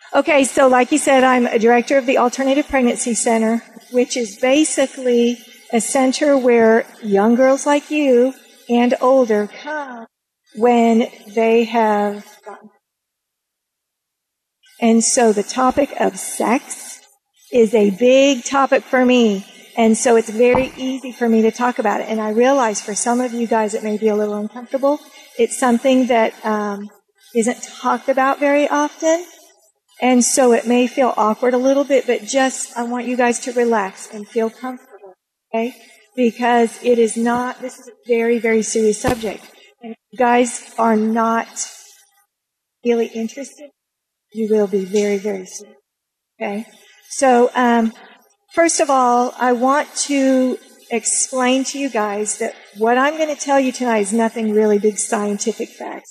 Okay, so like you said, I'm a director of the Alternative Pregnancy Center, which is basically a center where young girls like you and older come when they have gotten. And so the topic of sex is a big topic for me. And so it's very easy for me to talk about it. And I realize for some of you guys it may be a little uncomfortable. It's something that isn't talked about very often. And so it may feel awkward a little bit, but just I want you guys to relax and feel comfortable, okay? Because it is not, this is a very, very serious subject. And if you guys are not really interested, you will be very, very soon, okay? So, first of all, I want to explain to you guys that what I'm going to tell you tonight is nothing really big scientific facts.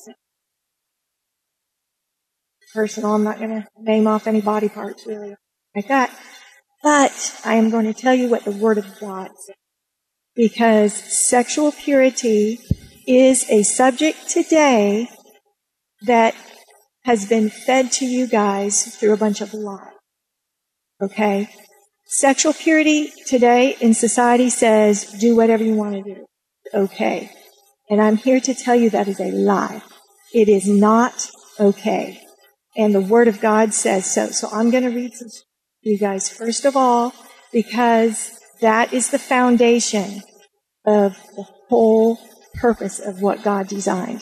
Personal, I'm not going to name off any body parts really like that. But I am going to tell you what the Word of God says. Because sexual purity is a subject today that has been fed to you guys through a bunch of lies. Okay? Sexual purity today in society says, do whatever you want to do. Okay. And I'm here to tell you that is a lie. It is not okay. And the Word of God says so. So I'm going to read some to you guys, first of all, because that is the foundation of the whole purpose of what God designed.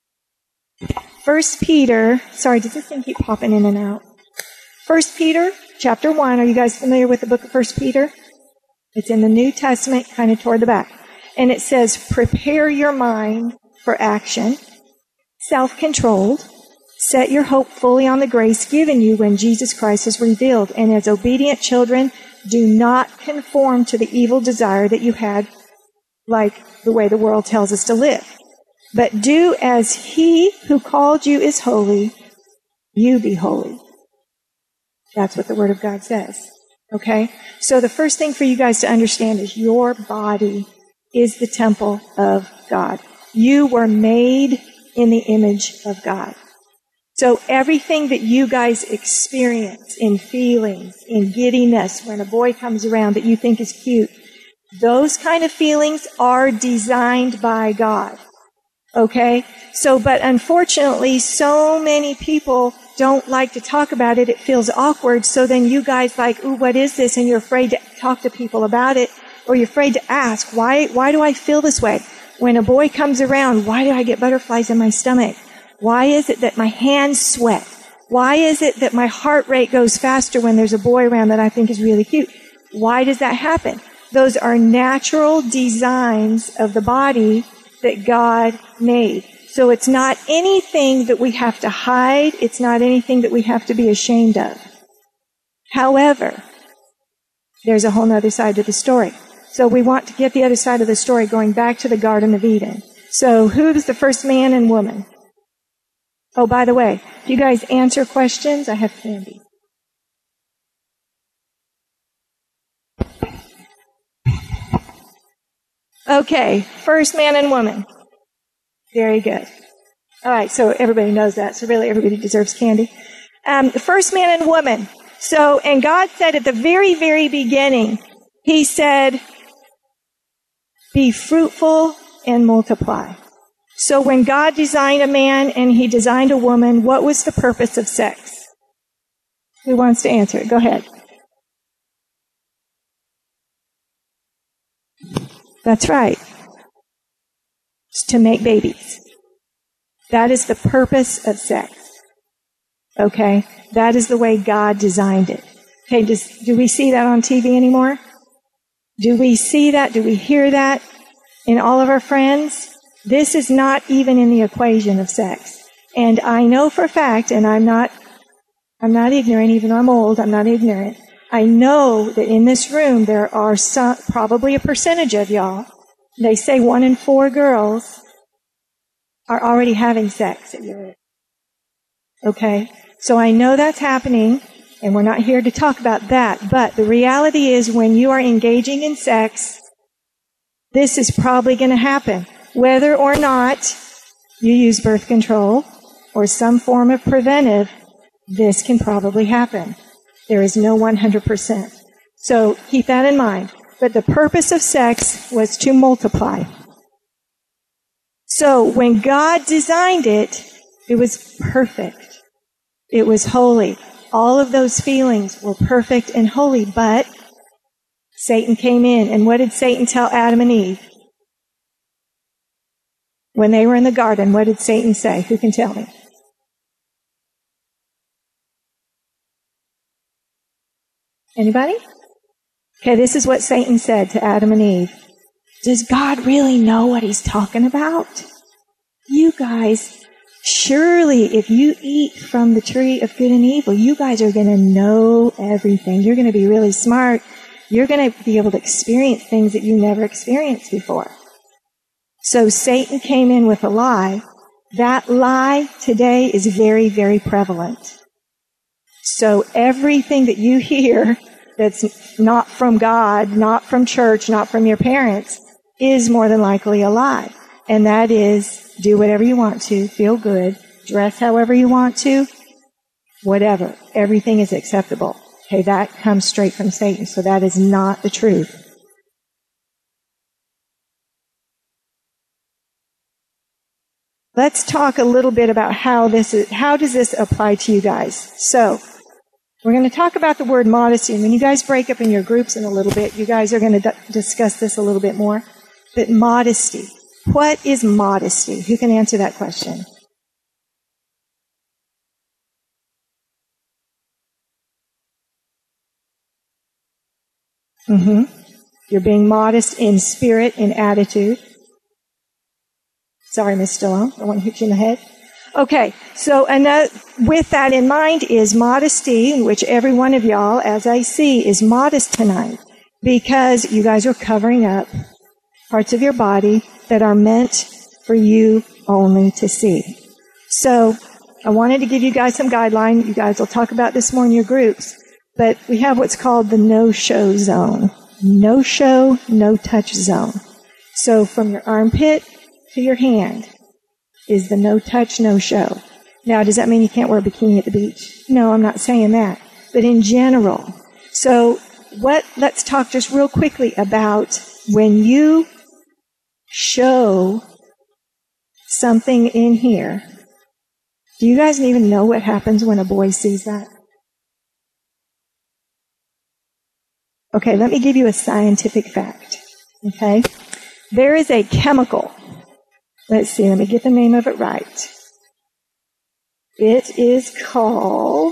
1 Peter, sorry, does this thing keep popping in and out? 1 Peter chapter 1, are you guys familiar with the book of 1 Peter? It's in the New Testament, kind of toward the back. And it says, prepare your mind for action, self-controlled, set your hope fully on the grace given you when Jesus Christ is revealed. And as obedient children, do not conform to the evil desire that you had, like the way the world tells us to live. But do as He who called you is holy, you be holy. That's what the Word of God says. Okay? So the first thing for you guys to understand is your body is the temple of God. You were made in the image of God. So everything that you guys experience in feelings, in giddiness, when a boy comes around that you think is cute, those kind of feelings are designed by God. Okay? So, but unfortunately, so many people don't like to talk about it. It feels awkward. So then you guys like, ooh, what is this? And you're afraid to talk to people about it, or you're afraid to ask, why do I feel this way? When a boy comes around, why do I get butterflies in my stomach? Why is it that my hands sweat? Why is it that my heart rate goes faster when there's a boy around that I think is really cute? Why does that happen? Those are natural designs of the body that God made. So it's not anything that we have to hide. It's not anything that we have to be ashamed of. However, there's a whole other side to the story. So we want to get the other side of the story going back to the Garden of Eden. So who's the first man and woman? Oh, by the way, if you guys answer questions, I have candy. Okay, first man and woman. Very good. All right, so everybody knows that. So really everybody deserves candy. The first man and woman. So, and God said at the very, very beginning, He said, be fruitful and multiply. So when God designed a man and He designed a woman, what was the purpose of sex? Who wants to answer it? Go ahead. That's right. It's to make babies. That is the purpose of sex. Okay? That is the way God designed it. Okay, do we see that on TV anymore? Do we see that? Do we hear that in all of our friends? This is not even in the equation of sex. And I know for a fact, and I'm not ignorant, even though I'm old, I'm not ignorant. I know that in this room there are probably a percentage of y'all. They say 1 in 4 girls are already having sex at your age. Okay? So I know that's happening, and we're not here to talk about that. But the reality is when you are engaging in sex, this is probably going to happen. Whether or not you use birth control or some form of preventive, this can probably happen. There is no 100%. So keep that in mind. But the purpose of sex was to multiply. So when God designed it, it was perfect. It was holy. All of those feelings were perfect and holy, but Satan came in. And what did Satan tell Adam and Eve? When they were in the garden, what did Satan say? Who can tell me? Anybody? Okay, this is what Satan said to Adam and Eve. Does God really know what he's talking about? You guys, surely if you eat from the tree of good and evil, you guys are going to know everything. You're going to be really smart. You're going to be able to experience things that you never experienced before. So Satan came in with a lie. That lie today is very, very prevalent. So everything that you hear that's not from God, not from church, not from your parents, is more than likely a lie. And that is, do whatever you want to, feel good, dress however you want to, whatever. Everything is acceptable. Okay, that comes straight from Satan, so that is not the truth. Let's talk a little bit about how does this apply to you guys. So, we're going to talk about the word modesty, and when you guys break up in your groups in a little bit, you guys are going to discuss this a little bit more. But modesty. What is modesty? Who can answer that question? You're being modest in spirit, in attitude. Sorry, Miss Stallone. I want to hit you in the head. Okay, so with that in mind is modesty, in which every one of y'all, as I see, is modest tonight, because you guys are covering up parts of your body that are meant for you only to see. So I wanted to give you guys some guideline. You guys will talk about this more in your groups, but we have what's called the no-show zone. No-show, no-touch zone. So from your armpit to your hand is the no-touch, no-show. Now, does that mean you can't wear a bikini at the beach? No, I'm not saying that. But in general. So let's talk just real quickly about when you show something in here. Do you guys even know what happens when a boy sees that? Okay, let me give you a scientific fact. Okay? There is a chemical. Let's see, let me get the name of it right. It is called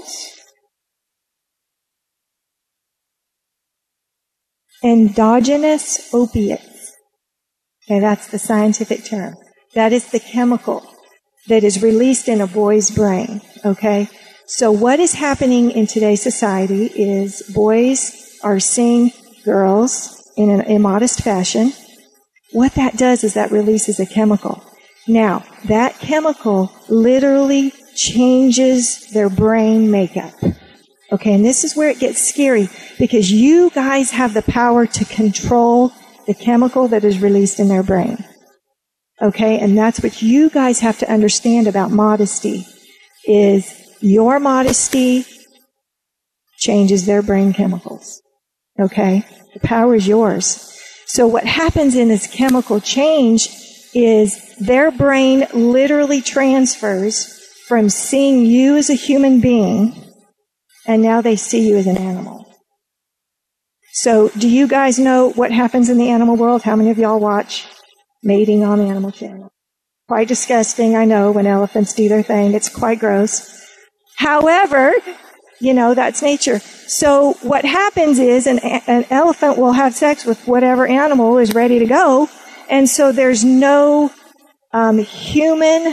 endogenous opiates. Okay, that's the scientific term. That is the chemical that is released in a boy's brain. Okay? So what is happening in today's society is boys are seeing girls in an immodest fashion. What that does is that releases a chemical. Now, that chemical literally changes their brain makeup. Okay, and this is where it gets scary, because you guys have the power to control the chemical that is released in their brain. Okay, and that's what you guys have to understand about modesty, is your modesty changes their brain chemicals. Okay, the power is yours. So what happens in this chemical change is their brain literally transfers from seeing you as a human being, and now they see you as an animal. So do you guys know what happens in the animal world? How many of y'all watch Mating on the Animal Channel? Quite disgusting, I know, when elephants do their thing. It's quite gross. However, you know, that's nature. So what happens is an elephant will have sex with whatever animal is ready to go, and so there's no human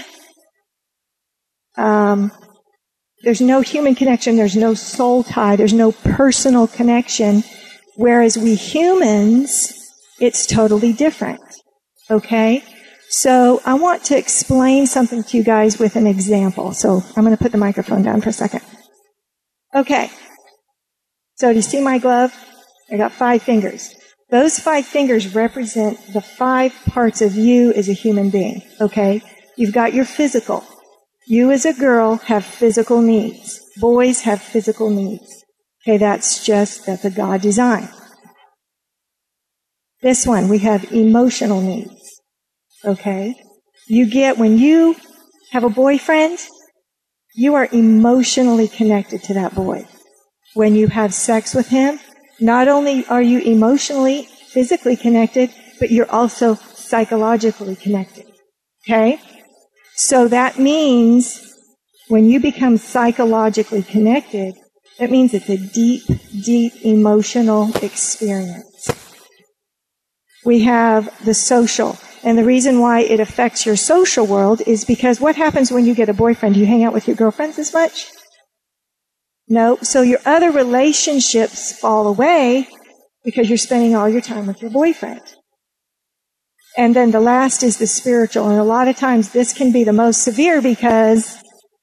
connection, there's no soul tie, there's no personal connection, whereas we humans, it's totally different. Okay? So I want to explain something to you guys with an example. So I'm going to put the microphone down for a second. Okay. So do you see my glove? I got 5 fingers. Those 5 fingers represent the 5 parts of you as a human being. Okay? You've got your physical. You as a girl have physical needs. Boys have physical needs. Okay, that's a God design. This one, we have emotional needs. Okay? When you have a boyfriend, you are emotionally connected to that boy. When you have sex with him, not only are you emotionally, physically connected, but you're also psychologically connected. Okay? So that means when you become psychologically connected, that means it's a deep, deep emotional experience. We have the social. And the reason why it affects your social world is because what happens when you get a boyfriend? Do you hang out with your girlfriends as much? No. So your other relationships fall away because you're spending all your time with your boyfriend. And then the last is the spiritual. And a lot of times this can be the most severe because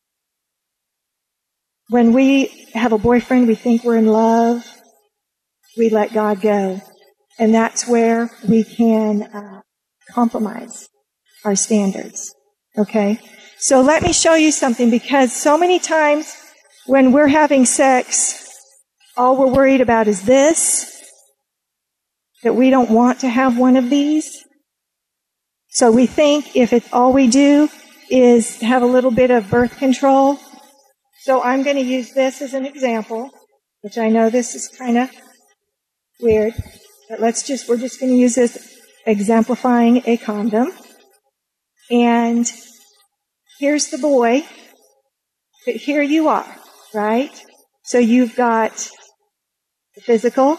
when we have a boyfriend, we think we're in love. We let God go. And that's where we can compromise our standards. Okay? So let me show you something, because so many times when we're having sex, all we're worried about is this, that we don't want to have one of these. So we think if it's all we do is have a little bit of birth control. So I'm going to use this as an example, which I know this is kind of weird, but we're just going to use this exemplifying a condom. And here's the boy, but here you are, right? So you've got the physical,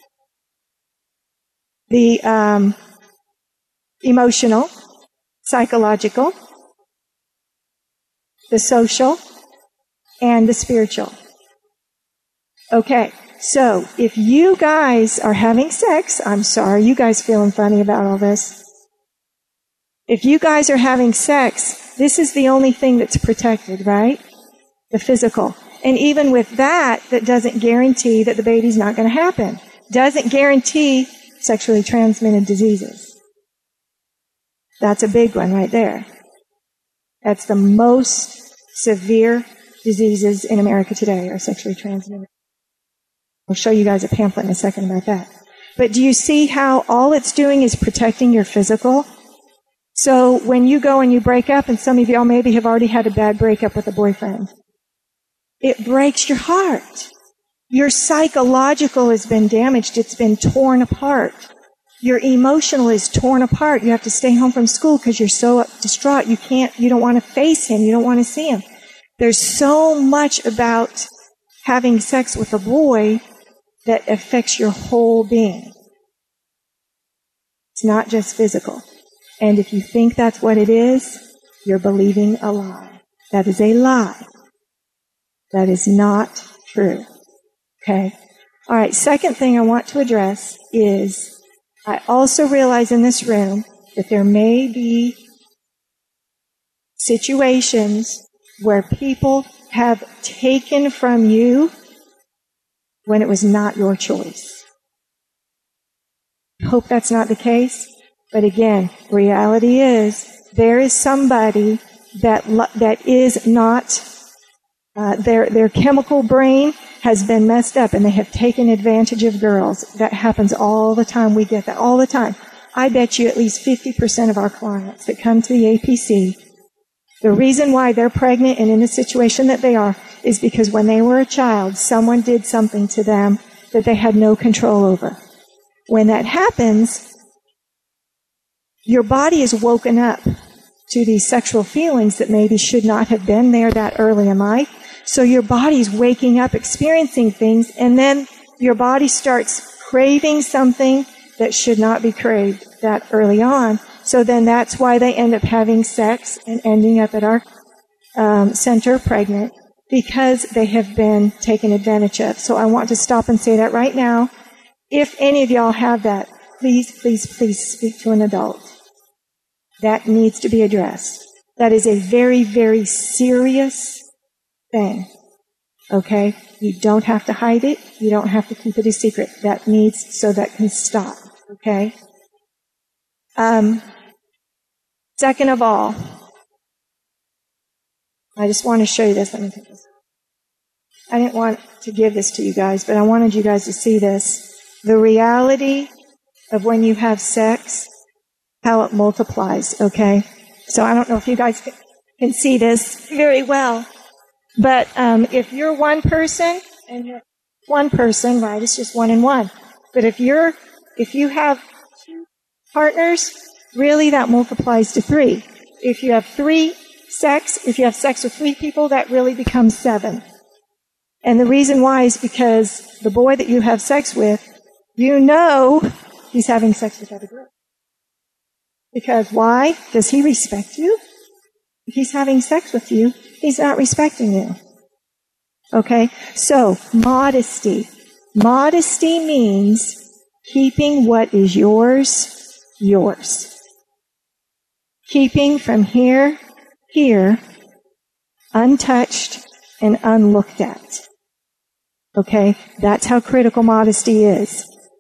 the emotional, psychological, the social, and the spiritual. Okay, so if you guys are having sex, I'm sorry, you guys feeling funny about all this. If you guys are having sex, this is the only thing that's protected, right? The physical. And even with that, that doesn't guarantee that the baby's not going to happen. Doesn't guarantee sexually transmitted diseases. That's a big one right there. That's the most severe diseases in America today are sexually transmitted. I'll show you guys a pamphlet in a second about that. But do you see how all it's doing is protecting your physical? So when you go and you break up, and some of y'all maybe have already had a bad breakup with a boyfriend, it breaks your heart. Your psychological has been damaged. It's been torn apart. Your emotional is torn apart. You have to stay home from school because you're so distraught. You don't want to face him. You don't want to see him. There's so much about having sex with a boy that affects your whole being. It's not just physical. And if you think that's what it is, you're believing a lie. That is a lie. That is not true. Okay? All right, second thing I want to address is I also realize in this room that there may be situations where people have taken from you when it was not your choice. I hope that's not the case. But again, reality is there is somebody that is not, their chemical brain has been messed up and they have taken advantage of girls. That happens all the time. We get that all the time. I bet you at least 50% of our clients that come to the APC, the reason why they're pregnant and in the situation that they are is because when they were a child, someone did something to them that they had no control over. When that happens, your body is woken up to these sexual feelings that maybe should not have been there that early in life. So your body's waking up, experiencing things, and then your body starts craving something that should not be craved that early on. So then that's why they end up having sex and ending up at our center pregnant, because they have been taken advantage of. So I want to stop and say that right now. If any of y'all have that, please, please, please speak to an adult. That needs to be addressed. That is a very, very serious thing. Okay? You don't have to hide it. You don't have to keep it a secret. That can stop. Okay? Second of all, I just want to show you this. Let me take this. I didn't want to give this to you guys, but I wanted you guys to see this. The reality of when you have sex, how it multiplies, okay? So I don't know if you guys can see this very well, but if you're one person, and you're one person, right, it's just one and one. But if you have two partners, really that multiplies to 3. If you have if you have sex with 3 people, that really becomes 7. And the reason why is because the boy that you have sex with, you know he's having sex with other girls. Because why? Does he respect you? If he's having sex with you, he's not respecting you. Okay? So, modesty. Modesty means keeping what is yours, yours. Keeping from here, untouched and unlooked at. Okay? That's how critical modesty is.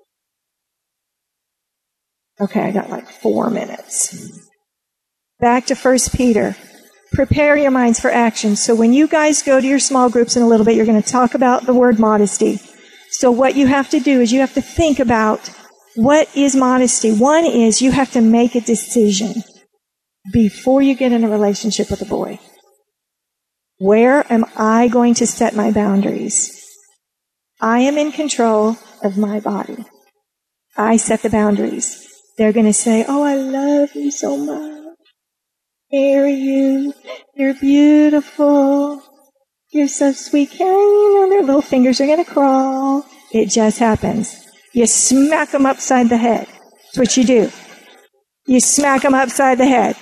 Okay, I got like 4 minutes. Back to 1 Peter. Prepare your minds for action. So when you guys go to your small groups in a little bit, you're going to talk about the word modesty. So what you have to do is you have to think about what is modesty. One is you have to make a decision before you get in a relationship with a boy. Where am I going to set my boundaries? I am in control of my body. I set the boundaries. They're going to say, oh, I love you so much. Marry you. You're beautiful. You're so sweet. And their little fingers are going to crawl. It just happens. You smack them upside the head. That's what you do. You smack them upside the head.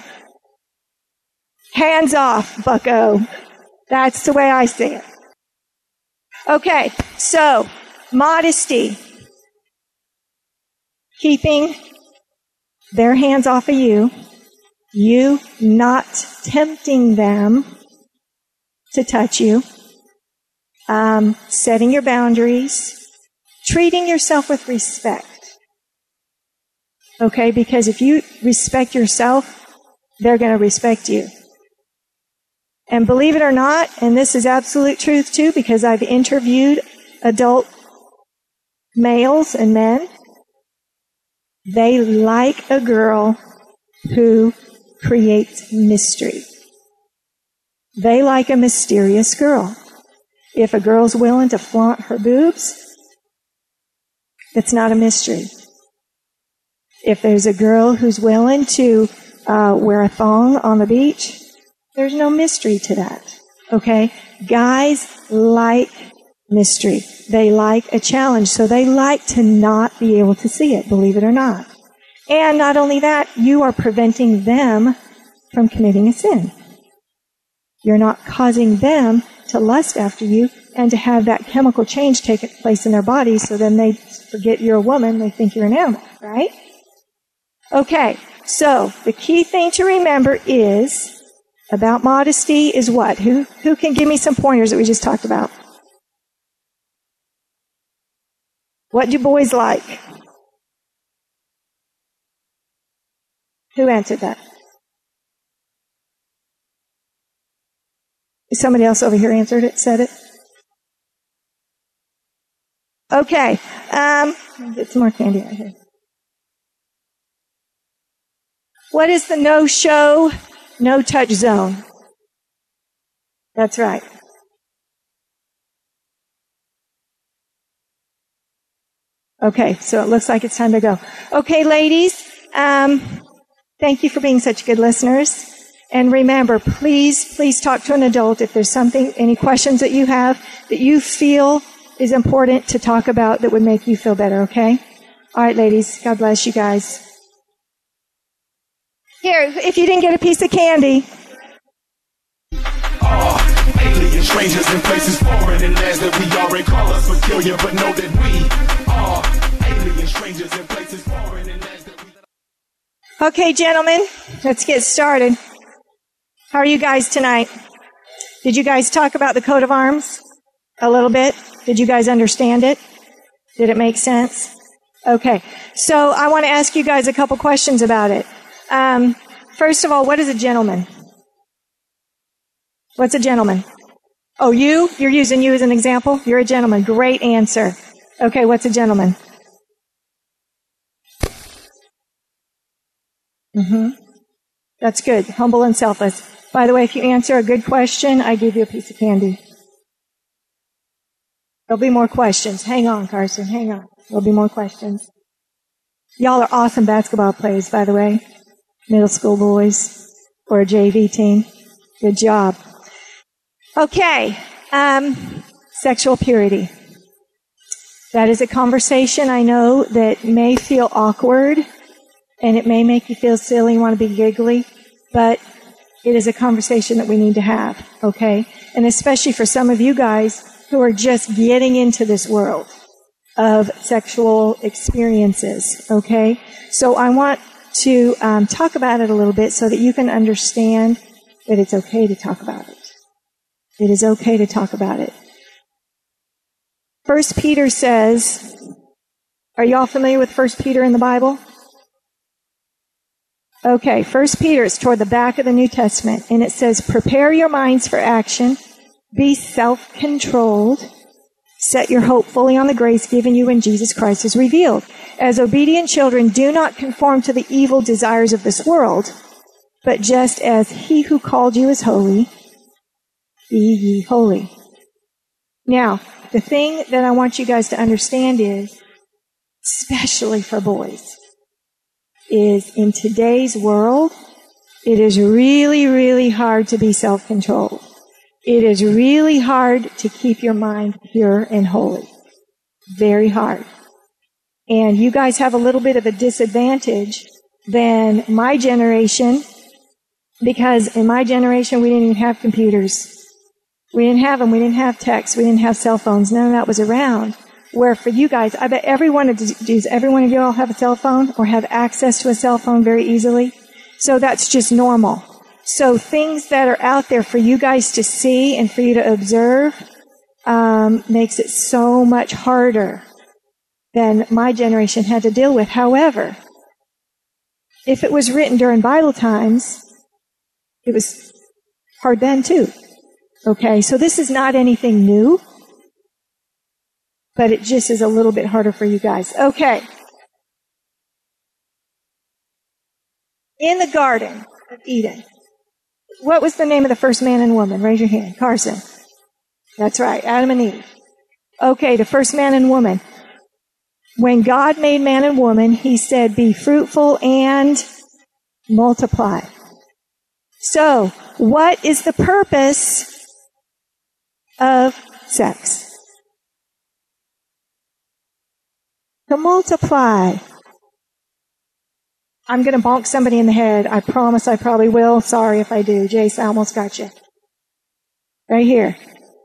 Hands off, bucko. That's the way I see it. Okay, so, modesty. Keeping their hands off of you. You not tempting them to touch you. Setting your boundaries. Treating yourself with respect. Okay, because if you respect yourself, they're going to respect you. And believe it or not, and this is absolute truth too, because I've interviewed adult males and men, they like a girl who creates mystery. They like a mysterious girl. If a girl's willing to flaunt her boobs, it's not a mystery. If there's a girl who's willing to wear a thong on the beach, there's no mystery to that. Okay? Guys like mystery. They like a challenge. So they like to not be able to see it, believe it or not. And not only that, you are preventing them from committing a sin. You're not causing them to lust after you and to have that chemical change take place in their bodies, so then they forget you're a woman, they think you're an animal, right? Okay, so the key thing to remember is about modesty is what? Who can give me some pointers that we just talked about? What do boys like? Who answered that? Somebody else over here answered it, said it? Okay. Get some more candy right here. What is the no-show, no-touch zone? That's right. Okay, so it looks like it's time to go. Okay, ladies, thank you for being such good listeners. And remember, please talk to an adult if there's any questions that you have that you feel is important to talk about that would make you feel better, okay? All right, ladies, God bless you guys. Here, if you didn't get a piece of candy. Alien strangers in places foreign and lands that we already call us peculiar, but know that we are alien strangers in places foreign and lands that we... Okay, gentlemen, let's get started. How are you guys tonight? Did you guys talk about the coat of arms a little bit? Did you guys understand it? Did it make sense? Okay, so I want to ask you guys a couple questions about it. First of all, what is a gentleman? What's a gentleman? Oh, you? You're using you as an example? You're a gentleman. Great answer. Okay, what's a gentleman? That's good. Humble and selfless. By the way, if you answer a good question, I give you a piece of candy. There'll be more questions. Hang on, Carson. Hang on. There'll be more questions. Y'all are awesome basketball players, by the way. Middle school boys or a JV team. Good job. Okay. Sexual purity. That is a conversation I know that may feel awkward and it may make you feel silly, want to be giggly, but it is a conversation that we need to have, okay? And especially for some of you guys who are just getting into this world of sexual experiences, okay? So I want to talk about it a little bit so that you can understand that it's okay to talk about it. It is okay to talk about it. 1 Peter says, are you all familiar with 1 Peter in the Bible? Okay, 1 Peter is toward the back of the New Testament, and it says, prepare your minds for action, be self-controlled, set your hope fully on the grace given you when Jesus Christ is revealed. As obedient children, do not conform to the evil desires of this world, but just as he who called you is holy, be ye holy. Now, the thing that I want you guys to understand is, especially for boys, is in today's world, it is really, really hard to be self-controlled. It is really hard to keep your mind pure and holy. Very hard. And you guys have a little bit of a disadvantage than my generation, because in my generation we didn't even have computers. We didn't have them. We didn't have texts. We didn't have cell phones. None of that was around. Where for you guys, I bet does every one of you all have a cell phone or have access to a cell phone very easily? So that's just normal. So things that are out there for you guys to see and for you to observe makes it so much harder than my generation had to deal with. However, if it was written during Bible times, it was hard then too. Okay, so this is not anything new, but it just is a little bit harder for you guys. Okay. In the Garden of Eden, what was the name of the first man and woman? Raise your hand. Carson. That's right, Adam and Eve. Okay, the first man and woman. When God made man and woman, he said, be fruitful and multiply. So, what is the purpose of sex? To multiply. I'm going to bonk somebody in the head. I promise I probably will. Sorry if I do. Jace, I almost got you. Right here.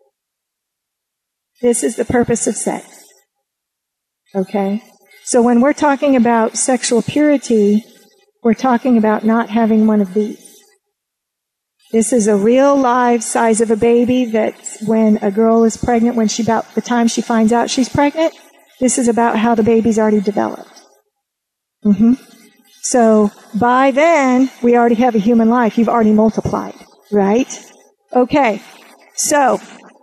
This is the purpose of sex. Okay? So when we're talking about sexual purity, we're talking about not having one of these. This is a real live size of a baby that when a girl is pregnant, about the time she finds out she's pregnant, this is about how the baby's already developed. So by then, we already have a human life. You've already multiplied, right? Okay. So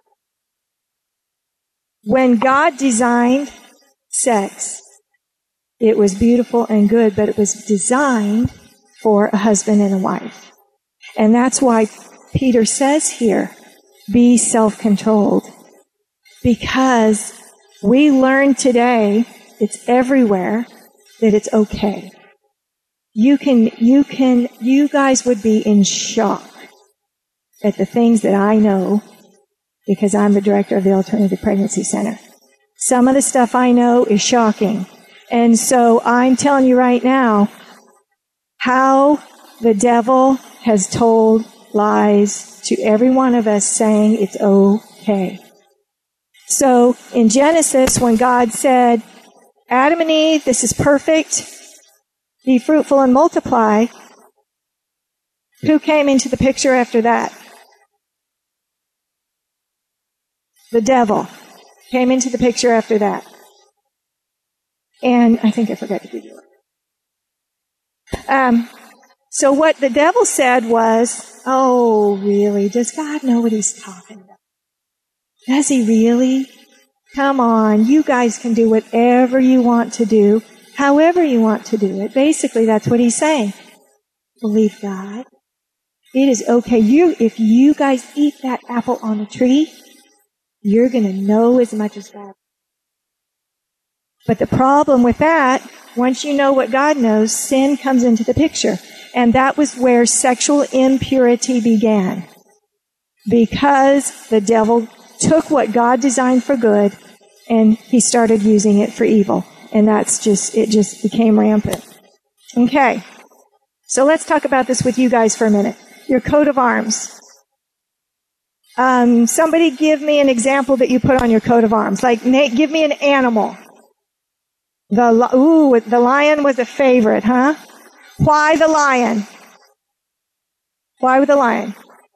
when God designed sex, it was beautiful and good, but it was designed for a husband and a wife. And that's why Peter says here, be self-controlled. Because we learn today, it's everywhere, that it's okay. You guys would be in shock at the things that I know because I'm the director of the Alternative Pregnancy Center. Some of the stuff I know is shocking. And so I'm telling you right now how the devil has told lies to every one of us saying it's okay. So in Genesis, when God said, Adam and Eve, this is perfect, be fruitful and multiply, who came into the picture after that? The devil came into the picture after that. And I think I forgot to give you one. So what the devil said was, oh, really? Does God know what he's talking about? Does he really? Come on, you guys can do whatever you want to do, however you want to do it. Basically, that's what he's saying. Believe God. It is okay. If you guys eat that apple on the tree, you're going to know as much as God. But the problem with that, once you know what God knows, sin comes into the picture. And that was where sexual impurity began. Because the devil took what God designed for good and he started using it for evil. And it just became rampant. Okay. So let's talk about this with you guys for a minute. Your coat of arms. Somebody give me an example that you put on your coat of arms. Like, Nate, give me an animal. The lion was a favorite, huh? Why the lion? Why with the lion?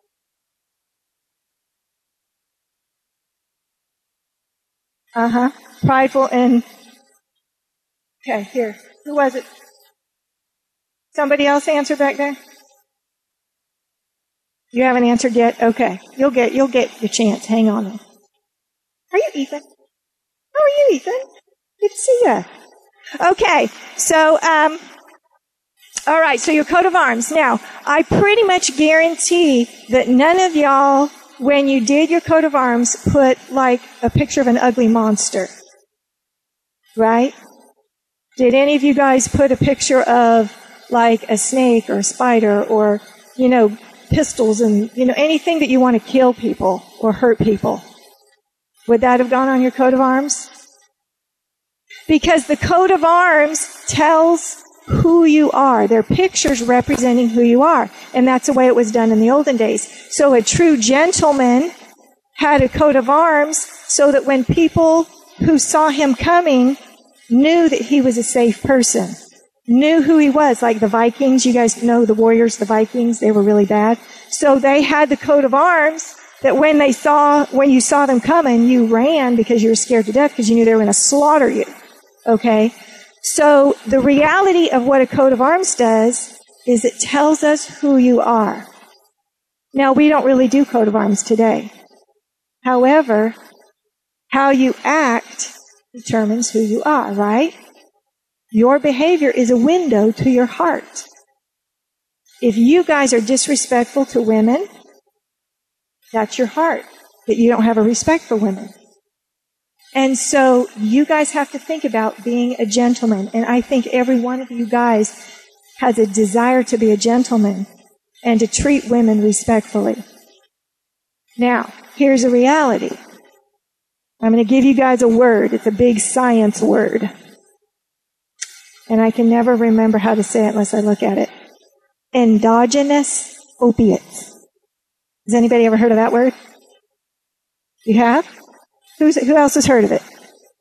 Prideful and... Okay, here. Who was it? Somebody else answer back there? You haven't answered yet? Okay. You'll get your chance. Hang on. Are you Ethan? How are you, Ethan? Good to see you. Okay. So, all right. So your coat of arms. Now, I pretty much guarantee that none of y'all, when you did your coat of arms, put like a picture of an ugly monster. Right? Did any of you guys put a picture of like a snake or a spider or, pistols and, anything that you want to kill people or hurt people? Would that have gone on your coat of arms? Because the coat of arms tells who you are. They're pictures representing who you are. And that's the way it was done in the olden days. So a true gentleman had a coat of arms so that when people who saw him coming knew that he was a safe person, knew who he was, like the Vikings. You guys know the warriors, the Vikings, they were really bad. So they had the coat of arms that when you saw them coming, you ran because you were scared to death because you knew they were going to slaughter you. Okay? So the reality of what a coat of arms does is it tells us who you are. Now, we don't really do coat of arms today. However, how you act determines who you are, right? Your behavior is a window to your heart. If you guys are disrespectful to women, that's your heart, that you don't have a respect for women. And so you guys have to think about being a gentleman. And I think every one of you guys has a desire to be a gentleman and to treat women respectfully. Now, here's a reality. I'm going to give you guys a word. It's a big science word. And I can never remember how to say it unless I look at it. Endogenous opiates. Has anybody ever heard of that word? You have? Who else has heard of it?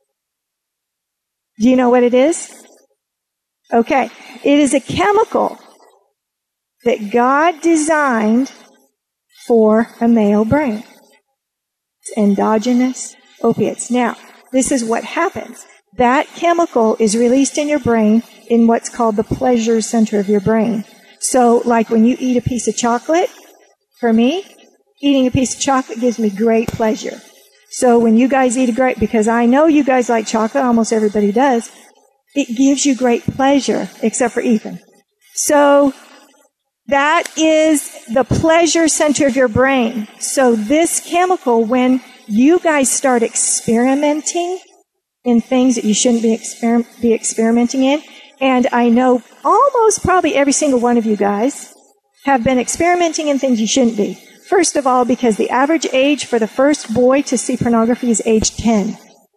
Do you know what it is? Okay. It is a chemical that God designed for a male brain. It's endogenous opiates. Now, this is what happens. That chemical is released in your brain in what's called the pleasure center of your brain. So, like when you eat a piece of chocolate, for me, eating a piece of chocolate gives me great pleasure. So when you guys eat a grape, because I know you guys like chocolate, almost everybody does, it gives you great pleasure, except for Ethan. So that is the pleasure center of your brain. So this chemical, when you guys start experimenting in things that you shouldn't be experimenting in, and I know almost probably every single one of you guys have been experimenting in things you shouldn't be. First of all, because the average age for the first boy to see pornography is age 10.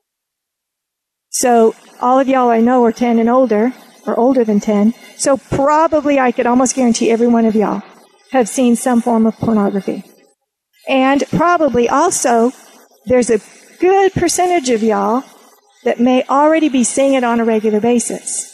So all of y'all I know are 10 and older, or older than 10. So probably I could almost guarantee every one of y'all have seen some form of pornography. And probably also there's a good percentage of y'all that may already be seeing it on a regular basis.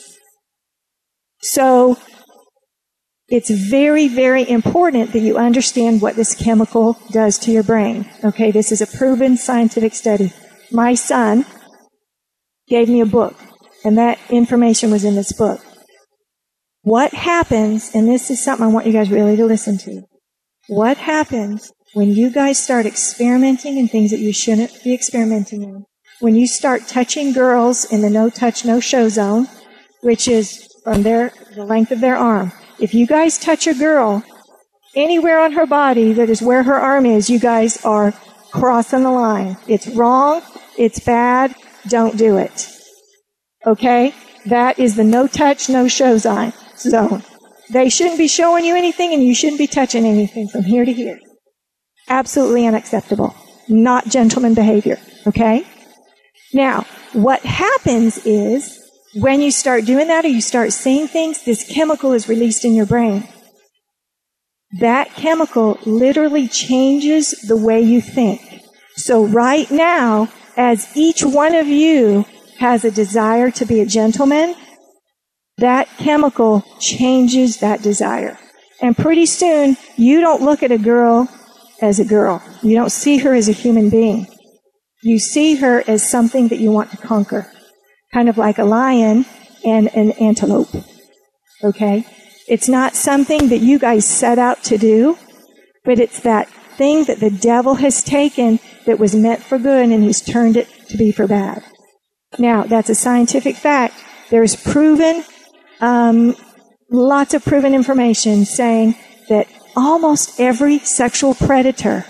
So it's very, very important that you understand what this chemical does to your brain. Okay, this is a proven scientific study. My son gave me a book, and that information was in this book. What happens, and this is something I want you guys really to listen to. What happens when you guys start experimenting in things that you shouldn't be experimenting in? When you start touching girls in the no touch, no show zone, which is from the length of their arm. If you guys touch a girl anywhere on her body that is where her arm is, you guys are crossing the line. It's wrong. It's bad. Don't do it. Okay? That is the no touch, no show zone. They shouldn't be showing you anything, and you shouldn't be touching anything from here to here. Absolutely unacceptable. Not gentleman behavior. Okay? Now, what happens is, when you start doing that or you start seeing things, this chemical is released in your brain. That chemical literally changes the way you think. So right now, as each one of you has a desire to be a gentleman, that chemical changes that desire. And pretty soon, you don't look at a girl as a girl. You don't see her as a human being. You see her as something that you want to conquer. Kind of like a lion and an antelope. Okay? It's not something that you guys set out to do, but it's that thing that the devil has taken that was meant for good and he's turned it to be for bad. Now, that's a scientific fact. There's proven, lots of proven information saying that almost every sexual predator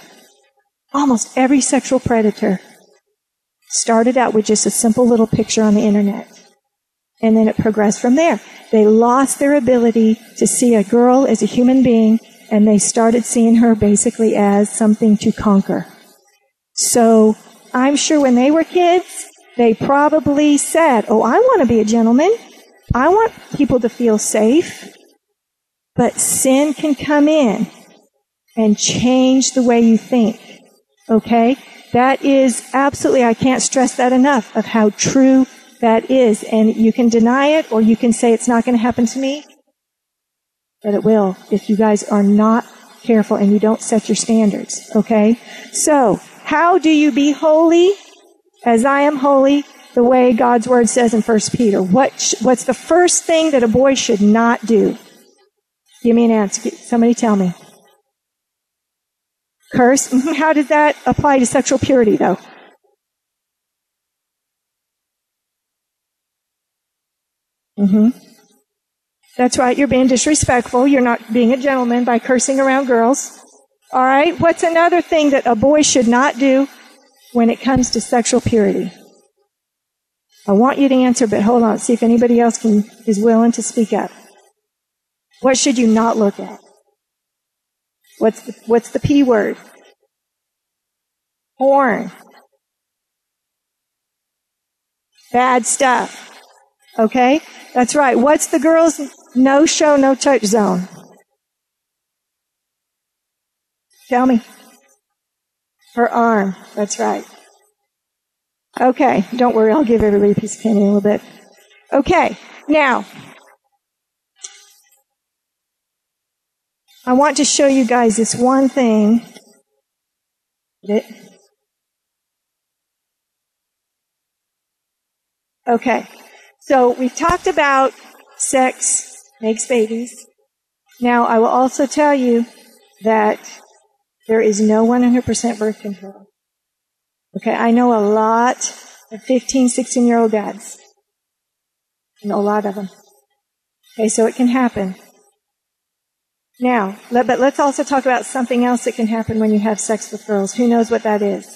started out with just a simple little picture on the internet. And then it progressed from there. They lost their ability to see a girl as a human being, and they started seeing her basically as something to conquer. So I'm sure when they were kids, they probably said, oh, I want to be a gentleman. I want people to feel safe. But sin can come in and change the way you think. Okay? That is absolutely, I can't stress that enough, of how true that is. And you can deny it, or you can say it's not going to happen to me. But it will, if you guys are not careful and you don't set your standards. Okay? So, how do you be holy? As I am holy, the way God's Word says in 1 Peter. What's the first thing that a boy should not do? Give me an answer. Somebody tell me. Curse? How does that apply to sexual purity, though? That's right. You're being disrespectful. You're not being a gentleman by cursing around girls. All right. What's another thing that a boy should not do when it comes to sexual purity? I want you to answer, but hold on. See if anybody else is willing to speak up. What should you not look at? What's the P word? Porn. Bad stuff. Okay? That's right. What's the girl's no show, no touch zone? Tell me. Her arm. That's right. Okay. Don't worry. I'll give everybody a piece of candy in a little bit. Okay. Now, I want to show you guys this one thing. Okay. So we've talked about sex makes babies. Now, I will also tell you that there is no 100% birth control. Okay, I know a lot of 15, 16-year-old dads. I know a lot of them. Okay, so it can happen. Now, but let's also talk about something else that can happen when you have sex with girls. Who knows what that is?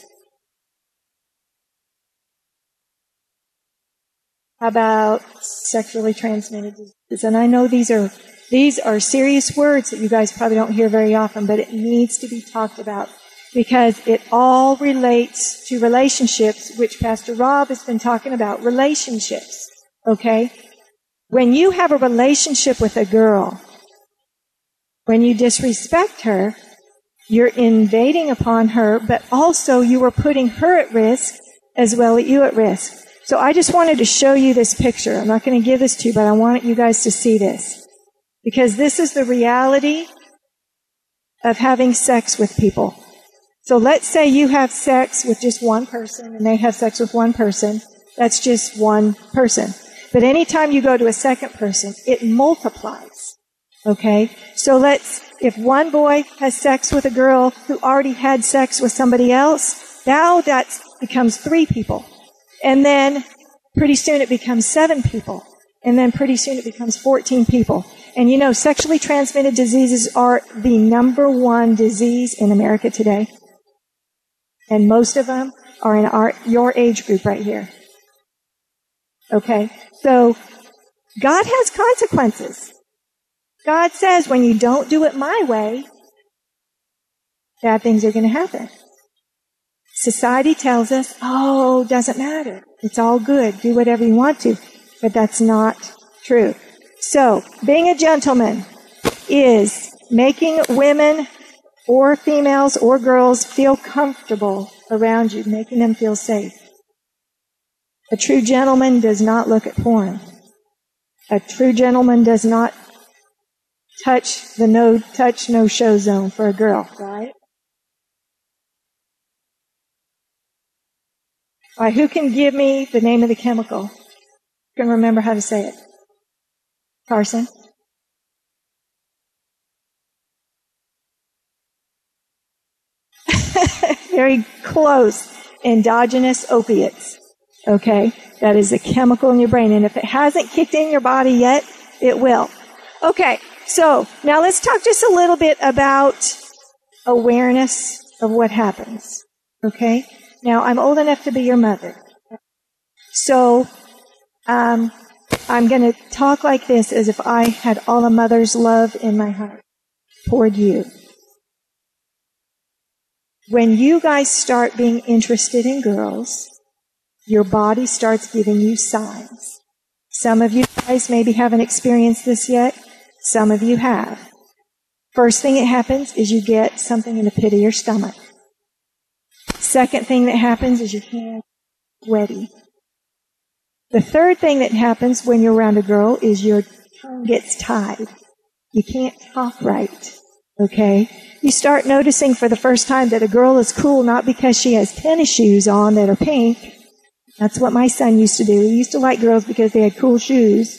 How about sexually transmitted diseases? And I know these are serious words that you guys probably don't hear very often, but it needs to be talked about because it all relates to relationships, which Pastor Rob has been talking about, relationships. Okay? When you have a relationship with a girl, when you disrespect her, you're invading upon her, but also you are putting her at risk as well as you at risk. So I just wanted to show you this picture. I'm not going to give this to you, but I want you guys to see this. Because this is the reality of having sex with people. So let's say you have sex with just one person and they have sex with one person. That's just one person. But anytime you go to a second person, it multiplies. Okay? So if one boy has sex with a girl who already had sex with somebody else, now that becomes 3 people. And then pretty soon it becomes 7 people. And then pretty soon it becomes 14 people. And you know, sexually transmitted diseases are the number 1 disease in America today. And most of them are in your age group right here. Okay? So, God has consequences. God says when you don't do it my way, bad things are going to happen. Society tells us, oh, doesn't matter. It's all good. Do whatever you want to. But that's not true. So, being a gentleman is making women or females or girls feel comfortable around you, making them feel safe. A true gentleman does not look at porn. A true gentleman does not touch the no-show zone for a girl, right? All right, who can give me the name of the chemical? Who can remember how to say it? Carson? Very close. Endogenous opiates. Okay? That is a chemical in your brain. And if it hasn't kicked in your body yet, it will. Okay. So, now let's talk just a little bit about awareness of what happens. Okay? Now, I'm old enough to be your mother. So, I'm going to talk like this as if I had all a mother's love in my heart toward you. When you guys start being interested in girls, your body starts giving you signs. Some of you guys maybe haven't experienced this yet. Some of you have. First thing that happens is you get something in the pit of your stomach. Second thing that happens is your hand sweaty. The third thing that happens when you're around a girl is your tongue gets tied. You can't talk right. Okay? You start noticing for the first time that a girl is cool not because she has tennis shoes on that are pink. That's what my son used to do. He used to like girls because they had cool shoes.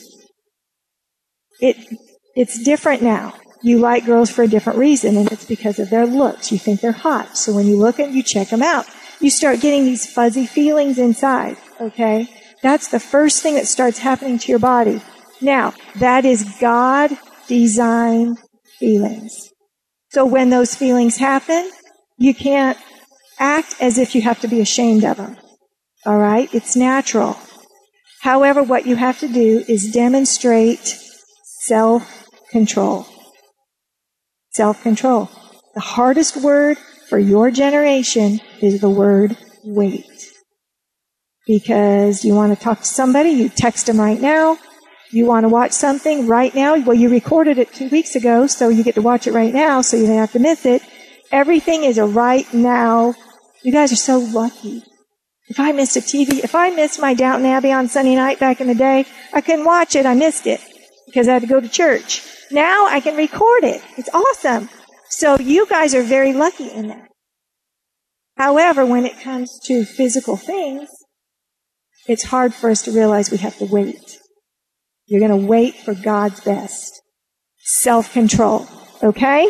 It's different now. You like girls for a different reason, and it's because of their looks. You think they're hot. So when you look at them, you check them out. You start getting these fuzzy feelings inside. Okay? That's the first thing that starts happening to your body. Now, that is God-designed feelings. So when those feelings happen, you can't act as if you have to be ashamed of them. All right? It's natural. However, what you have to do is demonstrate self-control. Self-control. The hardest word for your generation is the word wait. Because you want to talk to somebody, you text them right now. You want to watch something right now. Well, you recorded it 2 weeks ago, so you get to watch it right now, so you don't have to miss it. Everything is a right now. You guys are so lucky. If I missed my Downton Abbey on Sunday night back in the day, I couldn't watch it. I missed it because I had to go to church. Now I can record it. It's awesome. So you guys are very lucky in that. However, when it comes to physical things, it's hard for us to realize we have to wait. You're going to wait for God's best. Self-control. Okay?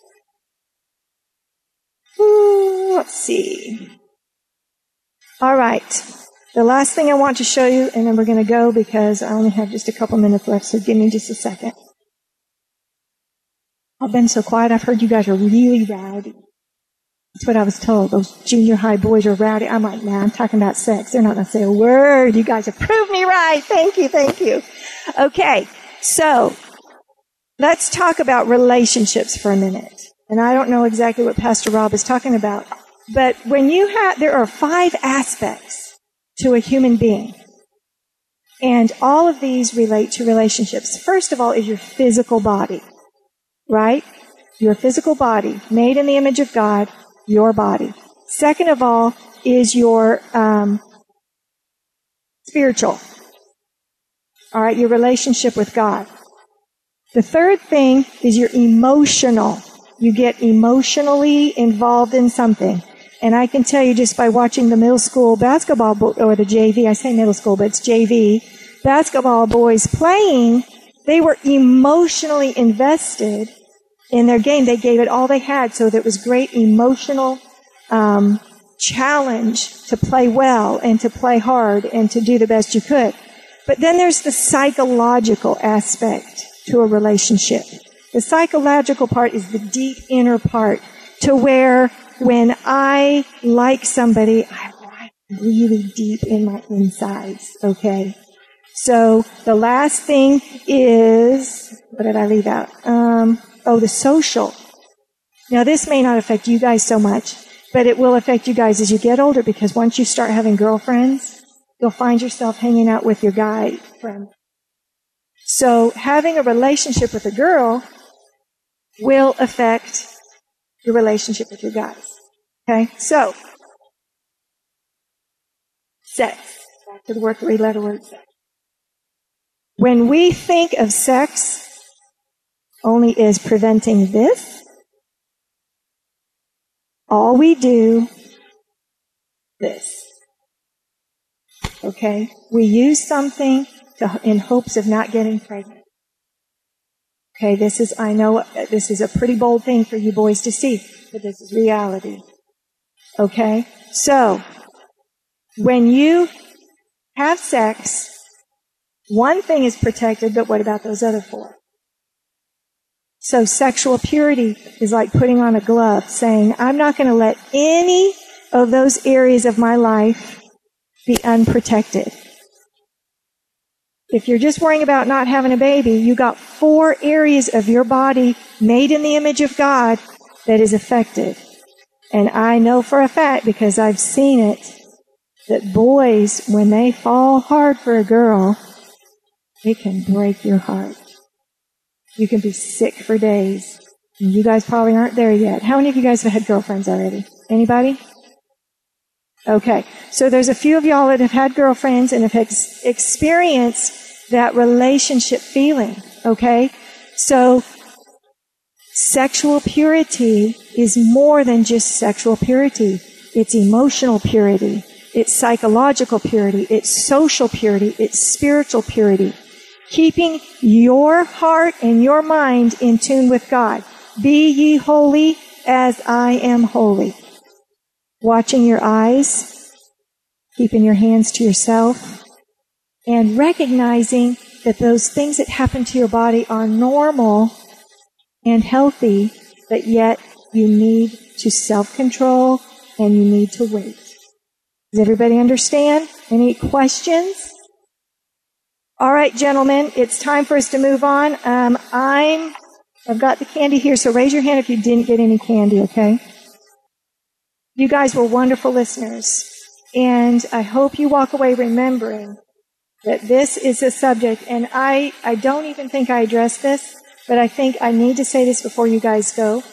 Let's see. All right. The last thing I want to show you, and then we're going to go because I only have just a couple minutes left, so give me just a second. I've been so quiet. I've heard you guys are really rowdy. That's what I was told. Those junior high boys are rowdy. I'm like, nah, I'm talking about sex. They're not going to say a word. You guys have proved me right. Thank you, thank you. Okay, so let's talk about relationships for a minute. And I don't know exactly what Pastor Rob is talking about, but when there are 5 aspects to a human being. And all of these relate to relationships. First of all is your physical body, right? Your physical body, made in the image of God, your body. Second of all is your spiritual. All right, your relationship with God. The third thing is your emotional. You get emotionally involved in something. And I can tell you just by watching the middle school basketball, or the JV, I say middle school, but it's JV, basketball boys playing, they were emotionally invested in their game. They gave it all they had, so there was great emotional challenge to play well and to play hard and to do the best you could. But then there's the psychological aspect to a relationship. The psychological part is the deep inner part, to where when I like somebody, I like really deep in my insides, okay? So the last thing is, what did I leave out? The social. Now this may not affect you guys so much, but it will affect you guys as you get older, because once you start having girlfriends, you'll find yourself hanging out with your guy friend. So having a relationship with a girl will affect your relationship with your guys. Okay? So, sex. Back to the three-letter word sex. When we think of sex only as preventing this, all we do this. Okay? We use something in hopes of not getting pregnant. Okay, I know this is a pretty bold thing for you boys to see, but this is reality. Okay? So, when you have sex, one thing is protected, but what about those other four? So sexual purity is like putting on a glove, saying, I'm not going to let any of those areas of my life be unprotected. If you're just worrying about not having a baby, you got 4 areas of your body made in the image of God that is affected. And I know for a fact, because I've seen it, that boys, when they fall hard for a girl, it can break your heart. You can be sick for days. And you guys probably aren't there yet. How many of you guys have had girlfriends already? Anybody? Okay. So there's a few of y'all that have had girlfriends and have experienced that relationship feeling. Okay? So sexual purity is more than just sexual purity. It's emotional purity. It's psychological purity. It's social purity. It's spiritual purity. Keeping your heart and your mind in tune with God. Be ye holy as I am holy. Watching your eyes, keeping your hands to yourself, and recognizing that those things that happen to your body are normal and healthy, but yet you need to self-control and you need to wait. Does everybody understand? Any questions? All right, gentlemen, it's time for us to move on. I've got the candy here, so raise your hand if you didn't get any candy, okay? You guys were wonderful listeners, and I hope you walk away remembering that this is a subject, and I don't even think I addressed this, but I think I need to say this before you guys go.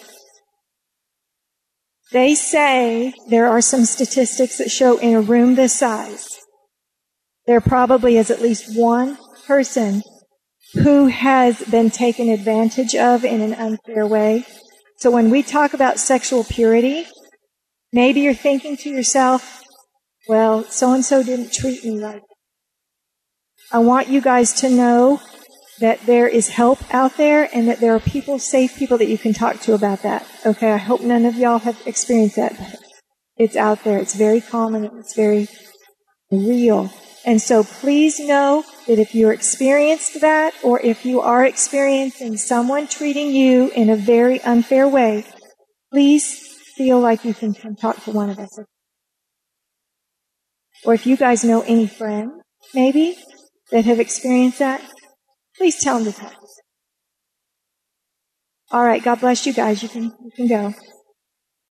They say there are some statistics that show in a room this size, there probably is at least one person who has been taken advantage of in an unfair way. So when we talk about sexual purity, maybe you're thinking to yourself, well, so-and-so didn't treat me right. I want you guys to know that there is help out there and that there are people, safe people that you can talk to about that. Okay, I hope none of y'all have experienced that. It's out there. It's very common and it's very real. And so please know that if you're experienced that, or if you are experiencing someone treating you in a very unfair way, please feel like you can come talk to one of us. Or if you guys know any friends, maybe, that have experienced that, please tell them to talk. All right, God bless you guys. You can go.